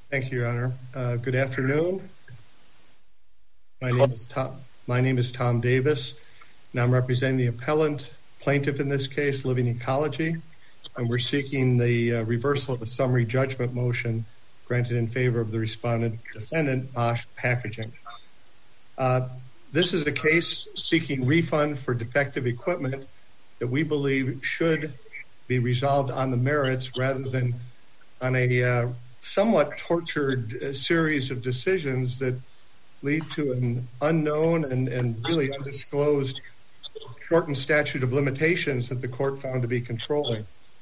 Thank you, Your Honor. Good afternoon. My name is Tom Davis, and I'm representing the appellant plaintiff in this case, Living Ecology, and we're seeking the reversal of the summary judgment motion granted in favor of the respondent defendant, Bosch Packaging. This is a case seeking refund for defective equipment that we believe should be resolved on the merits rather than on a somewhat tortured series of decisions that lead to an unknown and really undisclosed shortened statute of limitations that the court found to be controlling.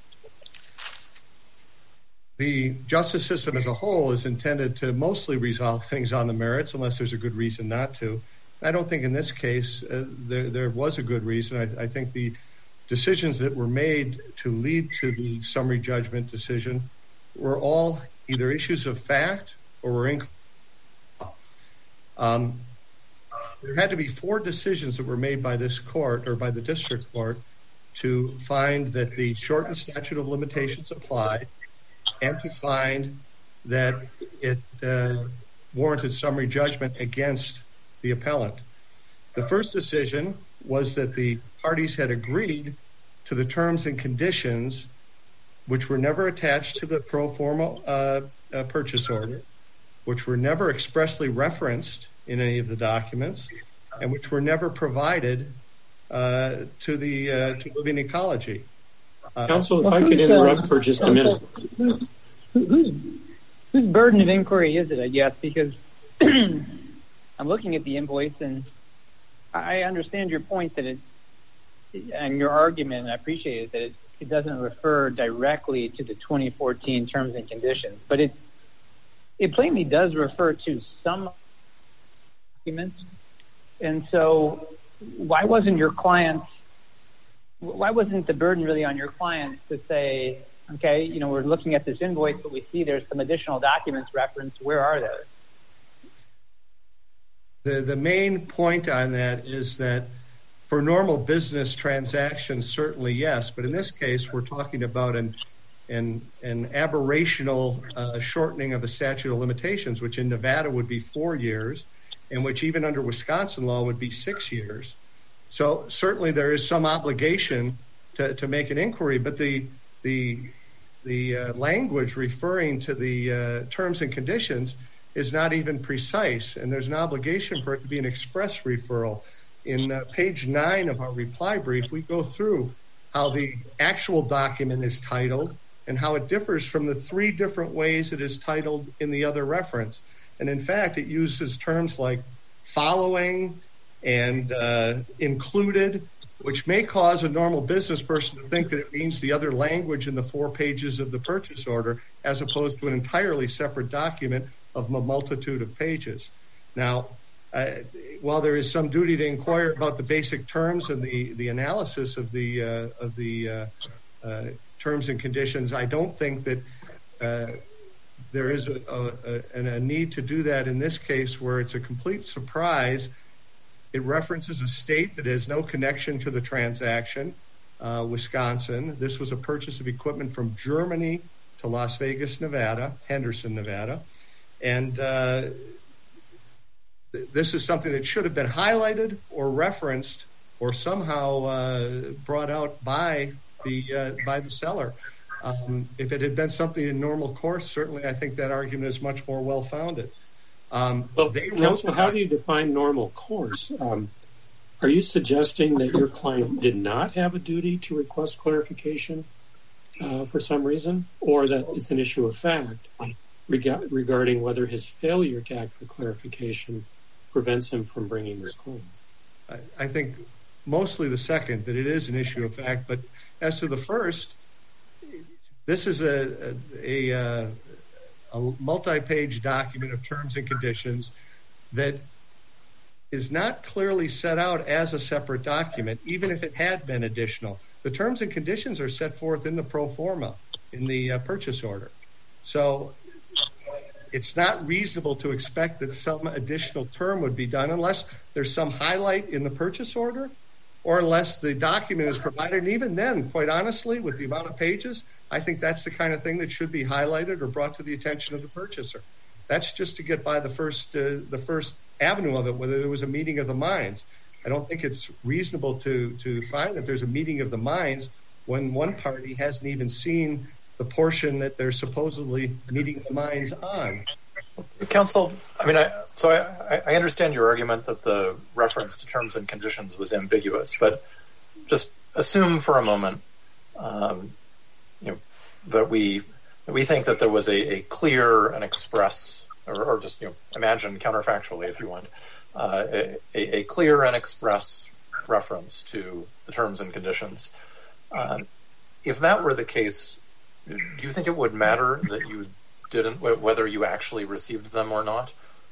The justice system as a whole is intended to mostly resolve things on the merits unless there's a good reason not to. I don't think in this case there was a good reason. I think the decisions that were made to lead to the summary judgment decision were all either issues of fact or were incorrect. There had to be 4 decisions that were made by this court or by the district court to find that the shortened statute of limitations applied and to find that it warranted summary judgment against the appellant. The first decision was that the parties had agreed to the terms and conditions which were never attached to the pro forma purchase order, which were never expressly referenced in any of the documents, and which were never provided to Living Ecology. Counsel, if I could interrupt for just a minute. Whose burden of inquiry is it, I guess, because I'm looking at the invoice and I understand your point that and your argument, and I appreciate it, that it doesn't refer directly to the 2014 terms and conditions, but it plainly does refer to some documents. And so why wasn't the burden really on your clients to say, okay, we're looking at this invoice, but we see there's some additional documents referenced. Where are those? The main point on that is that for normal business transactions, certainly yes, but in this case, we're talking about an aberrational shortening of a statute of limitations, which in Nevada would be 4 years, and which even under Wisconsin law would be 6 years. So certainly there is some obligation to make an inquiry, but the language referring to the terms and conditions is not even precise, and there's an obligation for it to be an express referral. In page 9 of our reply brief, we go through how the actual document is titled and how it differs from the 3 different ways it is titled in the other reference. And in fact, it uses terms like following and included, which may cause a normal business person to think that it means the other language in the 4 pages of the purchase order, as opposed to an entirely separate document of a multitude of pages. Now, while there is some duty to inquire about the basic terms and the analysis of the terms and conditions, I don't think that there is a need to do that in this case, where it's a complete surprise. It references a state that has no connection to the transaction, Wisconsin. This was a purchase of equipment from Germany to Las Vegas, Nevada, Henderson, Nevada. And this is something that should have been highlighted or referenced or somehow brought out by the seller. If it had been something in normal course, certainly I think that argument is much more well-founded. Counsel, how do you define normal course? Are you suggesting that your client did not have a duty to request clarification for some reason, or that it's an issue of fact regarding whether his failure to act for clarification prevents him from bringing this claim? I think mostly the second, that it is an issue of fact. But as to the first, this is a multi-page document of terms and conditions that is not clearly set out as a separate document, even if it had been additional. The terms and conditions are set forth in the pro forma, in the purchase order. So it's not reasonable to expect that some additional term would be done unless there's some highlight in the purchase order or unless the document is provided. And even then, quite honestly, with the amount of pages, I think that's the kind of thing that should be highlighted or brought to the attention of the purchaser. That's just to get by the first avenue of it, whether there was a meeting of the minds. I don't think it's reasonable to find that there's a meeting of the minds when one party hasn't even seen the portion that they're supposedly meeting the minds on. Counsel, I understand your argument that the reference to terms and conditions was ambiguous, but just assume for a moment, that we think that there was a clear and express, or just imagine counterfactually if you want, a clear and express reference to the terms and conditions. If that were the case, do you think it would matter that you didn't, whether you actually received them or not?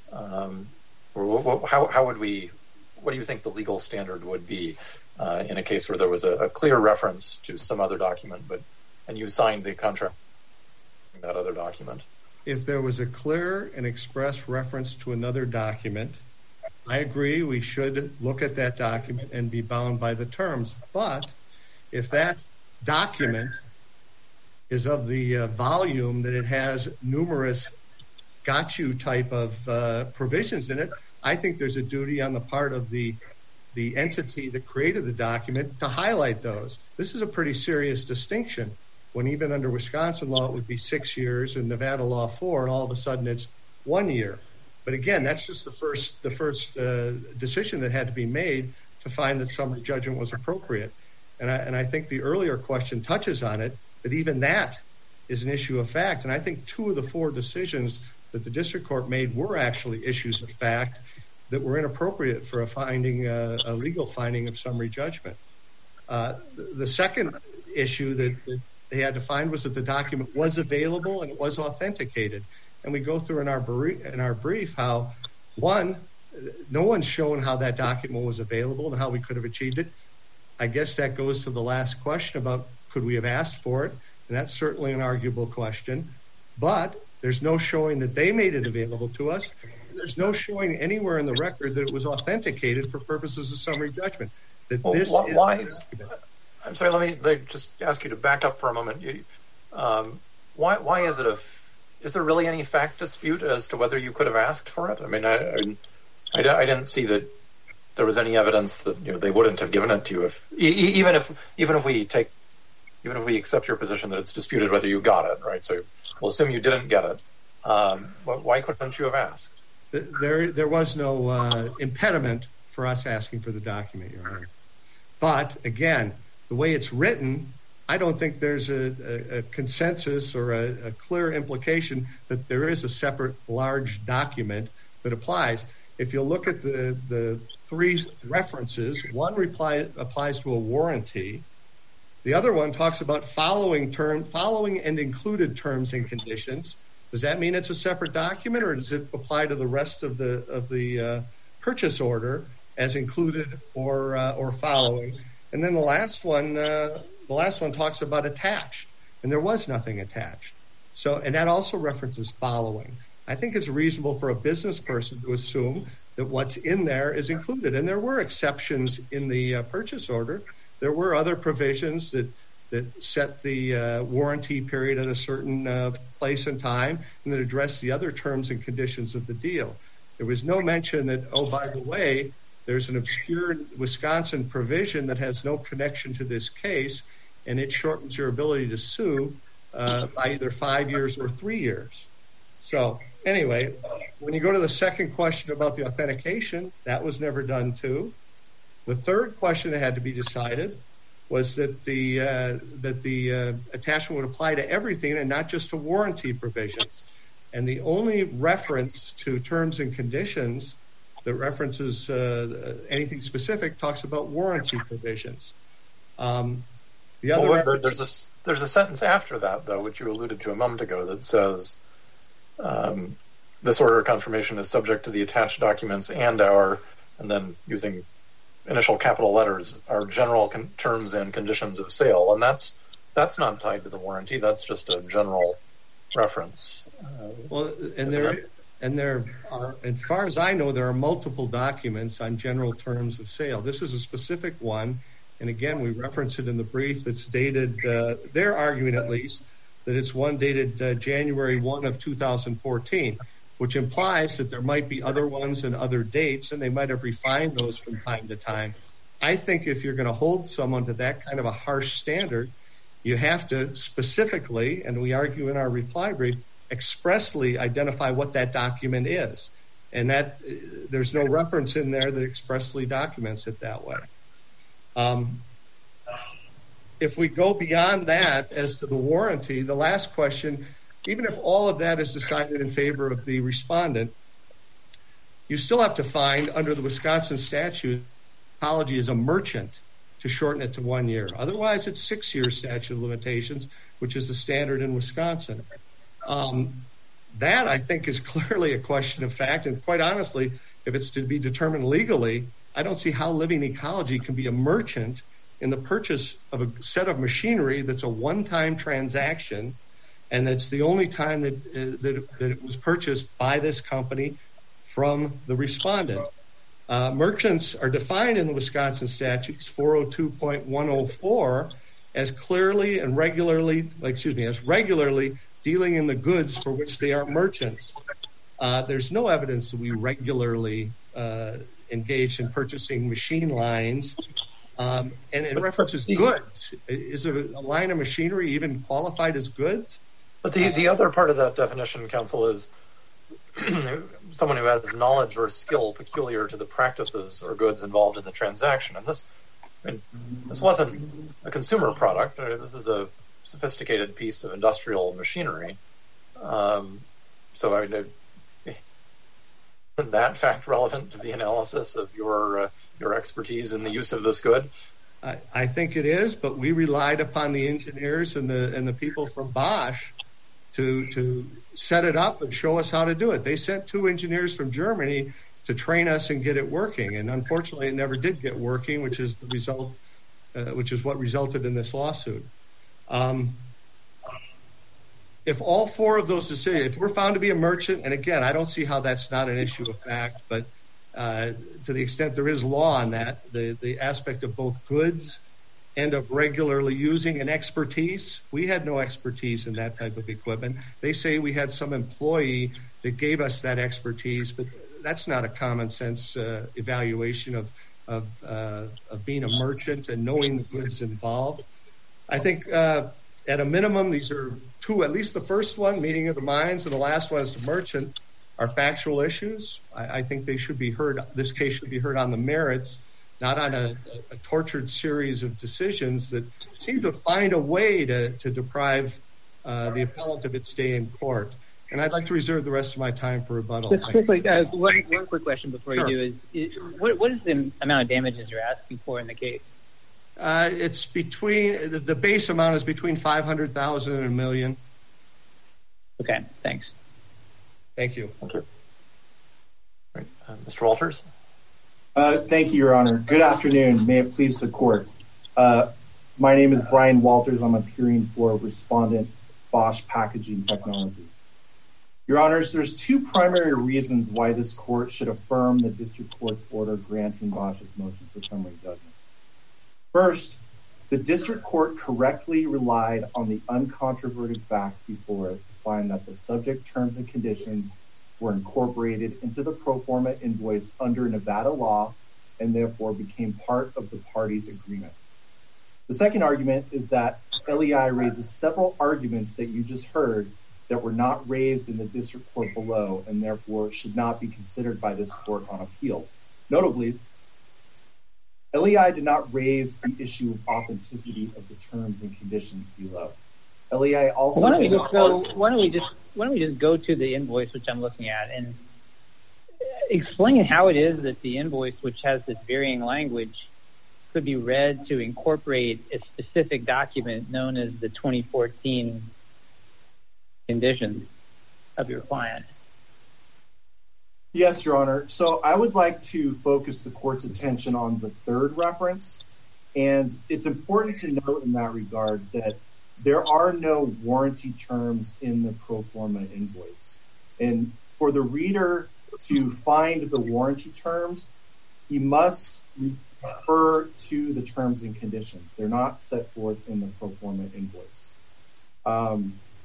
Or how would we? What do you think the legal standard would be in a case where there was a clear reference to some other document, and you signed the contract in that other document? If there was a clear and express reference to another document, I agree we should look at that document and be bound by the terms. But if that document is of the volume that it has numerous got you type of provisions in it, I think there's a duty on the part of the entity that created the document to highlight those. This is a pretty serious distinction, when even under Wisconsin law it would be 6 years and Nevada law 4, and all of a sudden it's 1 year. But again, that's just the first decision that had to be made to find that summary judgment was appropriate. And I think the earlier question touches on it, that even that is an issue of fact. And I think 2 of the 4 decisions that the district court made were actually issues of fact that were inappropriate for a legal finding of summary judgment. The second issue that they had to find was that the document was available and it was authenticated. And we go through in our brief how, one, no one's shown how that document was available and how we could have achieved it. I guess that goes to the last question about could we have asked for it, and that's certainly an arguable question. But there's no showing that they made it available to us. There's no showing anywhere in the record that it was authenticated for purposes of summary judgment. Why? I'm sorry, let me just ask you to back up for a moment. Why is it is there really any fact dispute as to whether you could have asked for it? I mean, I didn't see that there was any evidence that they wouldn't have given it to you even if we accept your position that it's disputed whether you got it, right? So we'll assume you didn't get it. Why couldn't you have asked? There was no impediment for us asking for the document, Your Honor. But again, the way it's written, I don't think there's a consensus or a clear implication that there is a separate large document that applies. If you look at the 3 references, one applies to a warranty. The other one talks about following and included terms and conditions. Does that mean it's a separate document, or does it apply to the rest of the purchase order as included or following? And then the last one talks about attached, and there was nothing attached. And that also references following. I think it's reasonable for a business person to assume that what's in there is included. And there were exceptions in the purchase order. There were other provisions that set the warranty period at a certain place and time, and that addressed the other terms and conditions of the deal. There was no mention that, oh, by the way, there's an obscure Wisconsin provision that has no connection to this case, and it shortens your ability to sue by either 5 years or 3 years. So anyway, when you go to the second question about the authentication, that was never done too. The third question that had to be decided was that the attachment would apply to everything and not just to warranty provisions. And the only reference to terms and conditions that references anything specific talks about warranty provisions. There's a sentence after that, though, which you alluded to a moment ago, that says this order of confirmation is subject to the attached documents and then using initial capital letters, our general terms and conditions of sale. And that's not tied to the warranty. That's just a general reference. There are, as far as I know, there are multiple documents on general terms of sale. This is a specific one. And again, we reference it in the brief that's dated, they're arguing at least, that it's one dated January 1 of 2014, which implies that there might be other ones and other dates, and they might have refined those from time to time. I think if you're going to hold someone to that kind of a harsh standard, you have to specifically, and we argue in our reply brief, expressly identify what that document is. And that there's no reference in there that expressly documents it that way. If we go beyond that as to the warranty, the last question, even if all of that is decided in favor of the respondent, you still have to find under the Wisconsin statute, Ecology is a merchant to shorten it to 1 year. Otherwise, it's 6 year statute of limitations, which is the standard in Wisconsin. That, I think, is clearly a question of fact. And quite honestly, if it's to be determined legally, I don't see how Living Ecology can be a merchant in the purchase of a set of machinery that's a one-time transaction, and that's the only time that it was purchased by this company from the respondent. Merchants are defined in the Wisconsin statutes 402.104 as clearly and regularly dealing in the goods for which they are merchants. There's no evidence that we regularly engage in purchasing machine lines. And it references goods. Is a line of machinery even qualified as goods? But the other part of that definition, counsel, is someone who has knowledge or skill peculiar to the practices or goods involved in the transaction. And this wasn't a consumer product. This is a sophisticated piece of industrial machinery. So isn't that fact relevant to the analysis of your expertise in the use of this good? I think it is, but we relied upon the engineers and the people from Bosch to set it up and show us how to do it. They sent 2 engineers from Germany to train us and get it working, and unfortunately, it never did get working, which is the result, which is what resulted in this lawsuit. If all 4 of those decisions, if we're found to be a merchant, and again, I don't see how that's not an issue of fact, but to the extent there is law on that, the aspect of both goods and of regularly using an expertise, we had no expertise in that type of equipment. They say we had some employee that gave us that expertise, but that's not a common sense evaluation of being a merchant and knowing the goods involved. I think at a minimum, these are 2, at least the first one, meeting of the minds, and the last one is the merchant, are factual issues. I think they should be heard. This case should be heard on the merits, not on a tortured series of decisions that seem to find a way to deprive the appellant of its stay in court. And I'd like to reserve the rest of my time for rebuttal. Just quickly, one quick question before you do is what is the amount of damages you're asking for in the case? It's between the base amount is between $500,000 and $1 million. Okay, thanks. Thank you. Okay. Right. Mr. Walters. Thank you, Your Honor. Good afternoon. May it please the court. My name is Brian Walters. I'm appearing for respondent Bosch Packaging Technology. Your Honors, there's 2 primary reasons why this court should affirm the district court's order granting Bosch's motion for summary judgment. First, the district court correctly relied on the uncontroverted facts before it to find that the subject terms and conditions were incorporated into the pro forma invoice under Nevada law and therefore became part of the parties' agreement. The second argument is that LEI raises several arguments that you just heard that were not raised in the district court below and therefore should not be considered by this court on appeal. Notably, LEI did not raise the issue of authenticity of the terms and conditions below. LEI also why don't we just go to the invoice which I'm looking at and explain how it is that the invoice, which has this varying language, could be read to incorporate a specific document known as the 2014 conditions of your client. Yes, Your Honor. So I would like to focus the court's attention on the third reference. And it's important to note in that regard that there are no warranty terms in the pro forma invoice. And for the reader to find the warranty terms, he must refer to the terms and conditions. They're not set forth in the pro forma invoice.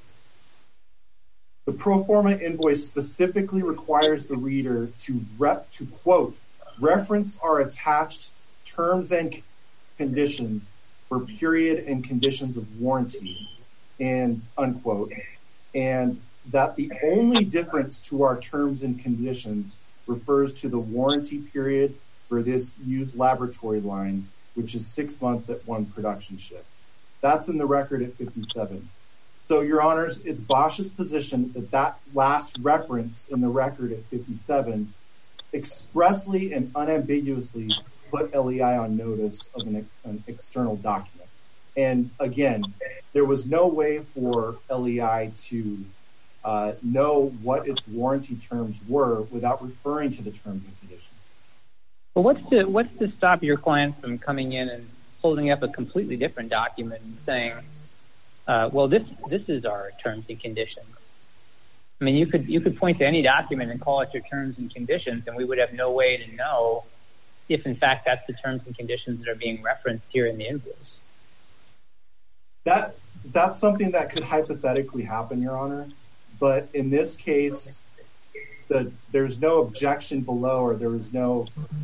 The pro forma invoice specifically requires the reader to quote, reference our attached terms and conditions for period and conditions of warranty, and unquote, and that the only difference to our terms and conditions refers to the warranty period for this used laboratory line, which is 6 months at one production shift. That's in the record at 57. So, Your Honors, it's Bosch's position that last reference in the record at 57 expressly and unambiguously put LEI on notice of an external document. And again, there was no way for LEI to know what its warranty terms were without referring to the terms and conditions. Well, what's to stop your client from coming in and holding up a completely different document and saying, well, this is our terms and conditions? I mean, you could point to any document and call it your terms and conditions, and we would have no way to know if, in fact, that's the terms and conditions that are being referenced here in the invoice. That's something that could hypothetically happen, Your Honor. But in this case, there's no objection below, or there was no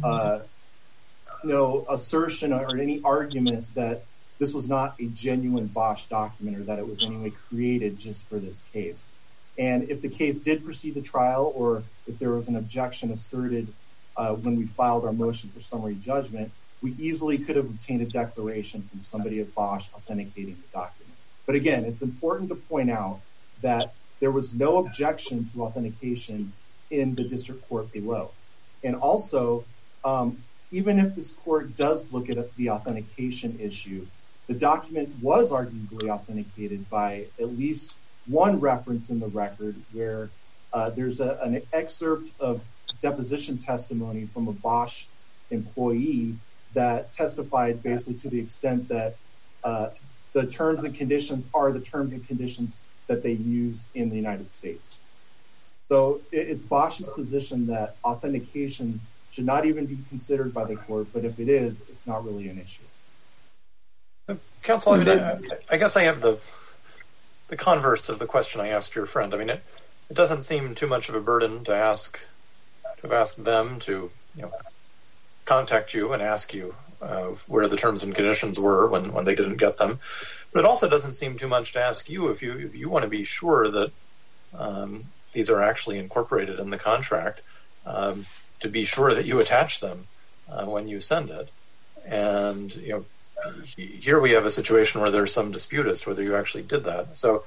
assertion or any argument that this was not a genuine Bosch document or that it was anyway created just for this case. And if the case did proceed to trial, or if there was an objection asserted when we filed our motion for summary judgment, we easily could have obtained a declaration from somebody at Bosch authenticating the document. But again, it's important to point out that there was no objection to authentication in the district court below. And also, even if this court does look at the authentication issue, the document was arguably authenticated by at least one reference in the record where there's an excerpt of deposition testimony from a Bosch employee that testified basically to the extent that the terms and conditions are the terms and conditions that they use in the United States. So it's Bosch's position that authentication should not even be considered by the court, but if it is, it's not really an issue. Counsel, I guess I have the converse of the question I asked your friend. I mean, it doesn't seem too much of a burden to ask them to, contact you and ask you where the terms and conditions were when they didn't get them. But it also doesn't seem too much to ask you if you want to be sure that these are actually incorporated in the contract, to be sure that you attach them when you send it. And here we have a situation where there's some dispute as to whether you actually did that. So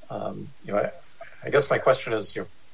I guess my question is,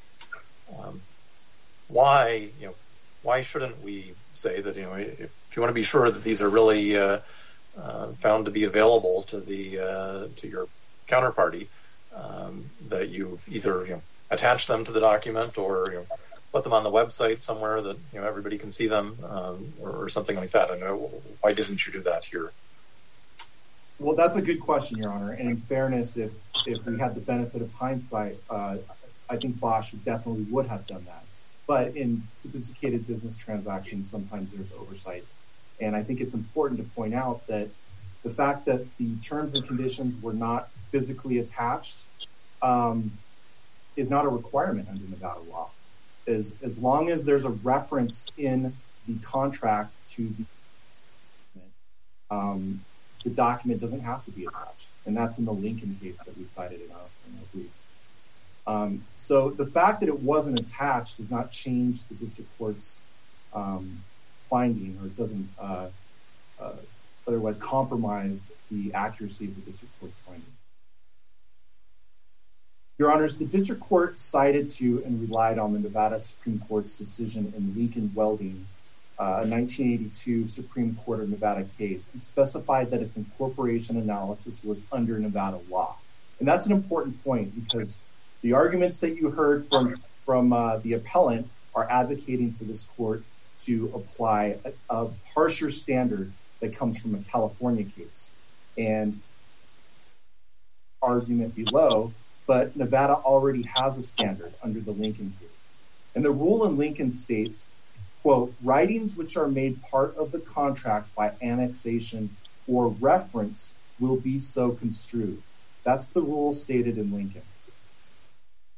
why shouldn't we say that if you want to be sure that these are really found to be available to your counterparty, that you either attach them to the document or put them on the website somewhere that everybody can see them, or something like that. I know, why didn't you do that here? Well, that's a good question, Your Honor. And in fairness, if we had the benefit of hindsight, I think Bosch definitely would have done that. But in sophisticated business transactions, sometimes there's oversights. And I think it's important to point out that the fact that the terms and conditions were not physically attached is not a requirement under Nevada law. As long as there's a reference in the contract to the document doesn't have to be attached. And that's in the Lincoln case that we cited in our brief. So the fact that it wasn't attached does not change the district court's finding, or it doesn't otherwise compromise the accuracy of the district court's finding. Your Honors, the district court cited to and relied on the Nevada Supreme Court's decision in Lincoln Welding, a 1982 Supreme Court of Nevada case, and specified that its incorporation analysis was under Nevada law. And that's an important point, because the arguments that you heard from the appellant are advocating for this court to apply a harsher standard that comes from a California case. And argument below, but Nevada already has a standard under the Lincoln case. And the rule in Lincoln states, quote, writings which are made part of the contract by annexation or reference will be so construed. That's the rule stated in Lincoln.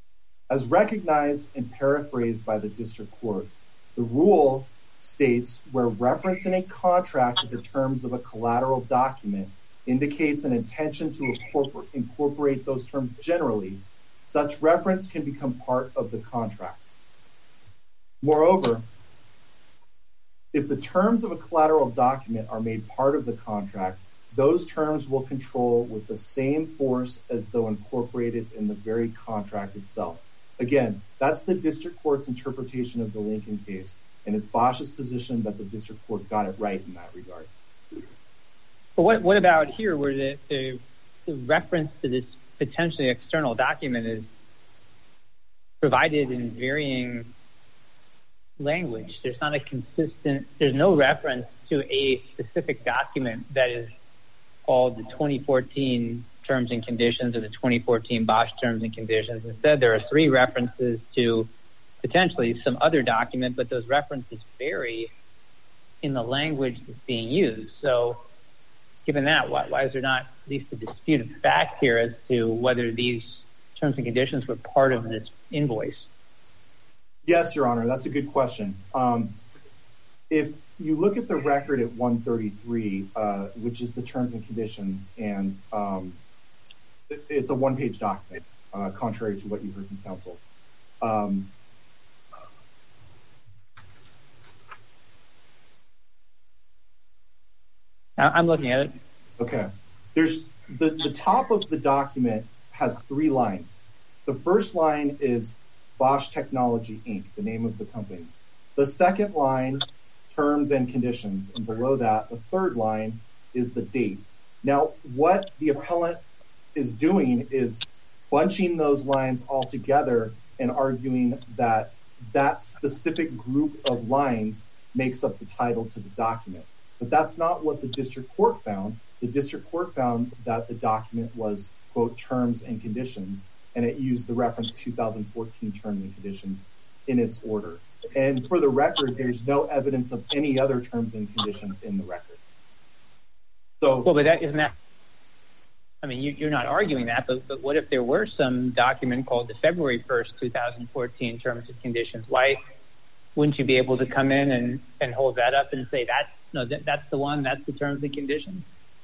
As recognized and paraphrased by the district court, the rule states where reference in a contract to the terms of a collateral document indicates an intention to incorporate those terms generally, such reference can become part of the contract. Moreover, if the terms of a collateral document are made part of the contract, those terms will control with the same force as though incorporated in the very contract itself. Again, that's the district court's interpretation of the Lincoln case, and it's Bosch's position that the district court got it right in that regard. But what about here where the reference to this potentially external document is provided in varying language? There's not a consistent, there's no reference to a specific document that is called the 2014 terms and conditions or the 2014 Bosch terms and conditions. Instead, there are three references to potentially some other document, but those references vary in the language that's being used. So given that, why is there not at least a disputed fact here as to whether these terms and conditions were part of this invoice? Yes, Your Honor, that's a good question. If you look at the record at 133, which is the terms and conditions, and it's a one-page document, contrary to what you heard from counsel. I'm looking at it. Okay. There's the top of the document has three lines. The first line is Bosch Technology, Inc., the name of the company. The second line, terms and conditions, and below that, the third line is the date. Now, what the appellant is doing is bunching those lines all together and arguing that that specific group of lines makes up the title to the document. But that's not what the district court found. The district court found that the document was, quote, terms and conditions, and it used the reference 2014 terms and conditions in its order. And for the record, there's no evidence of any other terms and conditions in the record. So, well, but that isn't that. I mean, you're not arguing that, but what if there were some document called the February 1st, 2014 terms and conditions? Why wouldn't you be able to come in and hold that up and say that's the one, that's the terms and conditions?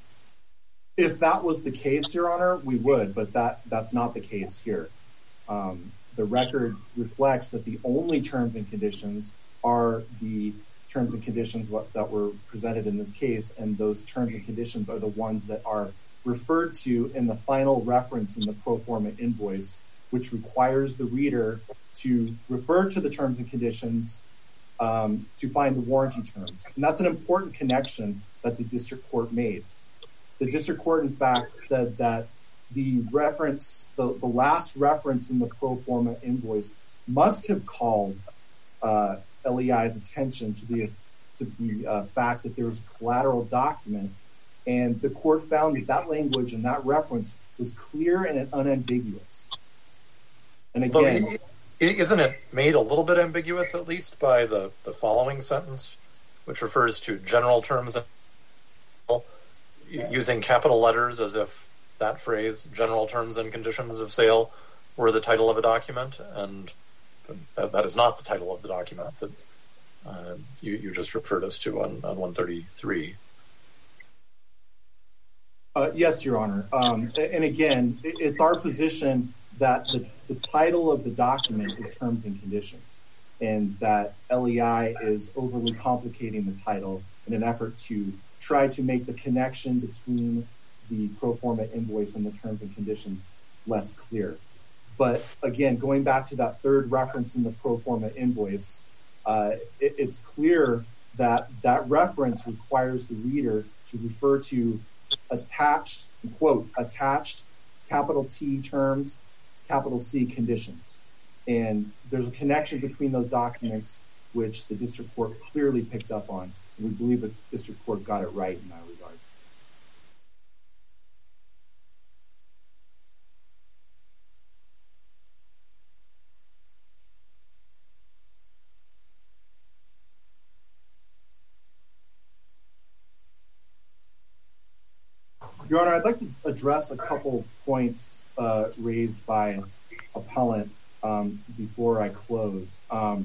If that was the case, Your Honor, we would, but that's not the case here. The record reflects that the only terms and conditions are the terms and conditions that were presented in this case, and those terms and conditions are the ones that are referred to in the final reference in the pro forma invoice, which requires the reader to refer to the terms and conditions to find the warranty terms. And that's an important connection that the district court made. The district court, in fact, said that the reference, the last reference in the pro forma invoice must have called LEI's attention to the fact that there was a collateral document, and the court found that language and that reference was clear and unambiguous. And again, isn't it made a little bit ambiguous, at least by the following sentence, which refers to general terms using capital letters as if that phrase, general terms and conditions of sale, were the title of a document, and that is not the title of the document that you just referred us to on 133. Yes, Your Honor. And again, it's our position that the title of the document is terms and conditions, and that LEI is overly complicating the title in an effort to try to make the connection between the pro forma invoice and the terms and conditions less clear. But again, going back to that third reference in the pro forma invoice, it's clear that that reference requires the reader to refer to attached, quote, attached capital T terms, capital C conditions. And there's a connection between those documents, which the district court clearly picked up on. And we believe the district court got it right in that regard. Your Honor, I'd like to address a couple points raised by appellant. before I close.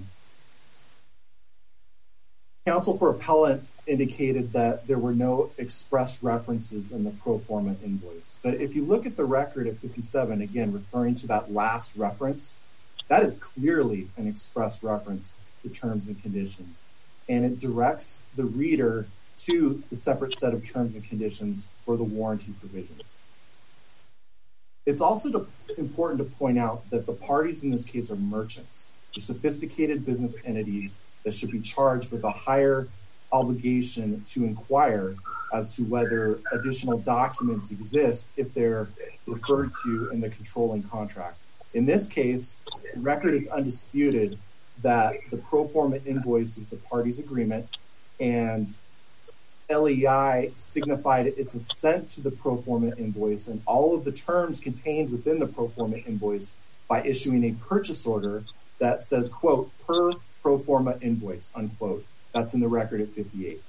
Counsel for appellant indicated that there were no express references in the pro forma invoice. But if you look at the record at 57, again, referring to that last reference, that is clearly an express reference to terms and conditions. And it directs the reader to the separate set of terms and conditions for the warranty provisions. It's also important to point out that the parties in this case are merchants. They're sophisticated business entities that should be charged with a higher obligation to inquire as to whether additional documents exist if they're referred to in the controlling contract. In this case, the record is undisputed that the pro forma invoice is the party's agreement, and LEI signified its assent to the pro forma invoice and all of the terms contained within the pro forma invoice by issuing a purchase order that says, quote, per pro forma invoice, unquote. That's in the record at 58.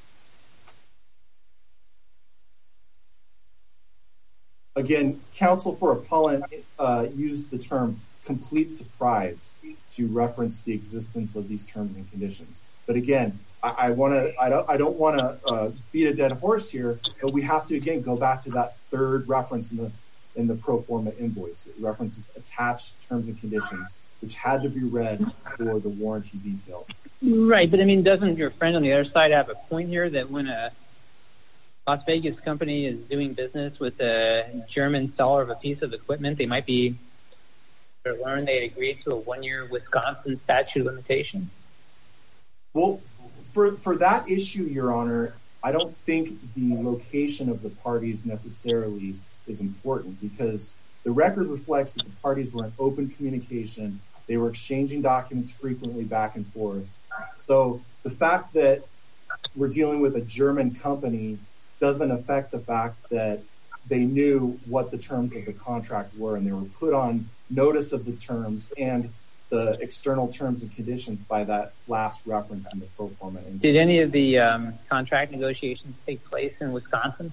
Again, counsel for appellant used the term complete surprise to reference the existence of these terms and conditions. But again, I don't want to beat a dead horse here, but we have to again go back to that third reference in the pro forma invoice. It references attached terms and conditions, which had to be read for the warranty details. Right, but I mean, doesn't your friend on the other side have a point here that when a Las Vegas company is doing business with a German seller of a piece of equipment, they might be to learn they agreed to a 1-year Wisconsin statute of limitation? Well, for that issue, Your Honor, I don't think the location of the parties necessarily is important because the record reflects that the parties were in open communication. They were exchanging documents frequently back and forth. So the fact that we're dealing with a German company doesn't affect the fact that they knew what the terms of the contract were and they were put on notice of the terms and the external terms and conditions by that last reference in the pro forma invoice. Did any of the contract negotiations take place in Wisconsin?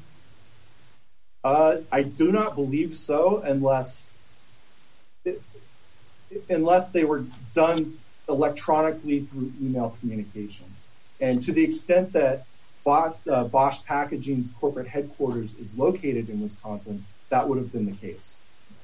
I do not believe so unless they were done electronically through email communications. And to the extent that Bosch Packaging's corporate headquarters is located in Wisconsin, that would have been the case.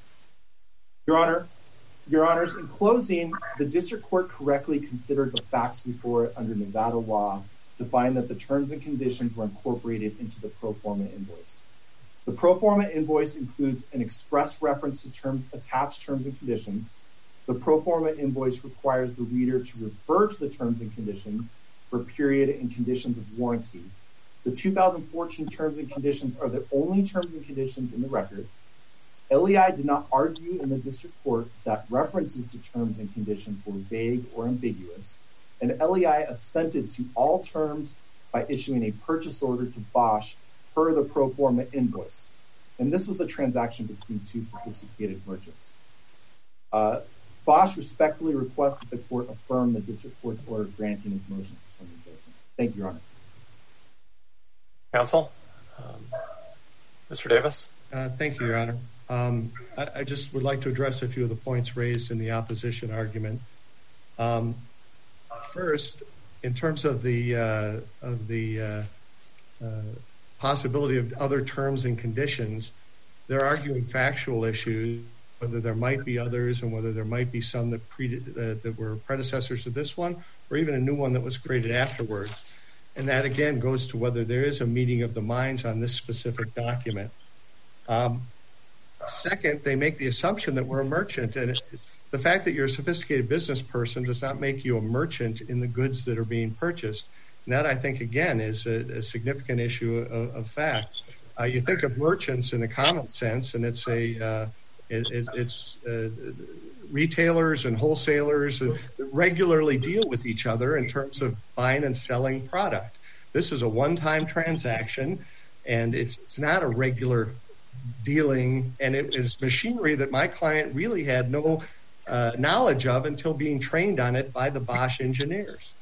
Your Honors, in closing, the district court correctly considered the facts before it under Nevada law to find that the terms and conditions were incorporated into the pro forma invoice. The pro forma invoice includes an express reference to attached terms and conditions. The pro forma invoice requires the reader to refer to the terms and conditions for period and conditions of warranty. The 2014 terms and conditions are the only terms and conditions in the record. LEI did not argue in the district court that references to terms and conditions were vague or ambiguous, and LEI assented to all terms by issuing a purchase order to Bosch per the pro forma invoice. And this was a transaction between two sophisticated merchants. Bosch respectfully requests that the court affirm the district court's order granting its motion for summary judgment. Thank you, Your Honor. Counsel? Mr. Davis? Thank you, Your Honor. I just would like to address a few of the points raised in the opposition argument. First, in terms of the possibility of other terms and conditions, they're arguing factual issues, whether there might be others and whether there might be some that were predecessors to this one or even a new one that was created afterwards. And that, again, goes to whether there is a meeting of the minds on this specific document. Second, they make the assumption that we're a merchant. And the fact that you're a sophisticated business person does not make you a merchant in the goods that are being purchased. And that, I think, again, is a significant issue of fact. You think of merchants in the common sense, and it's retailers and wholesalers that regularly deal with each other in terms of buying and selling product. This is a one-time transaction, and it's not a regular dealing, and it is machinery that my client really had no knowledge of until being trained on it by the Bosch engineers.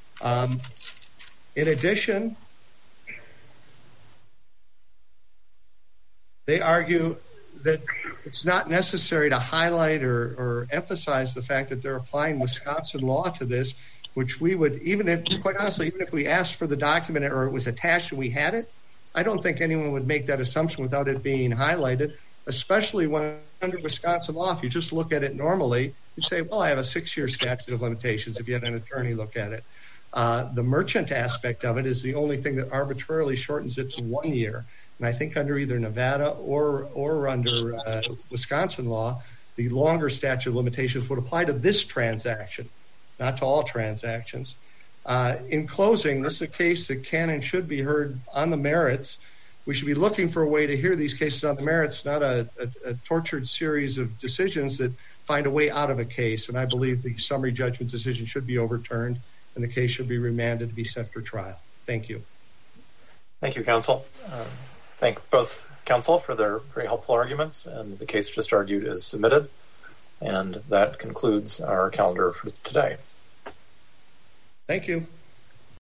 In addition, they argue that it's not necessary to highlight or emphasize the fact that they're applying Wisconsin law to this, which we would, quite honestly, even if we asked for the document or it was attached and we had it, I don't think anyone would make that assumption without it being highlighted, especially when under Wisconsin law, if you just look at it normally, you say, well, I have a 6-year statute of limitations if you had an attorney look at it. The merchant aspect of it is the only thing that arbitrarily shortens it to 1 year. And I think under either Nevada or under Wisconsin law, the longer statute of limitations would apply to this transaction, not to all transactions. In closing, this is a case that can and should be heard on the merits. We should be looking for a way to hear these cases on the merits, not a tortured series of decisions that find a way out of a case. And I believe the summary judgment decision should be overturned and the case should be remanded to be set for trial. Thank you. Thank you, counsel. Thank both counsel for their very helpful arguments, and the case just argued is submitted. And that concludes our calendar for today. Thank you.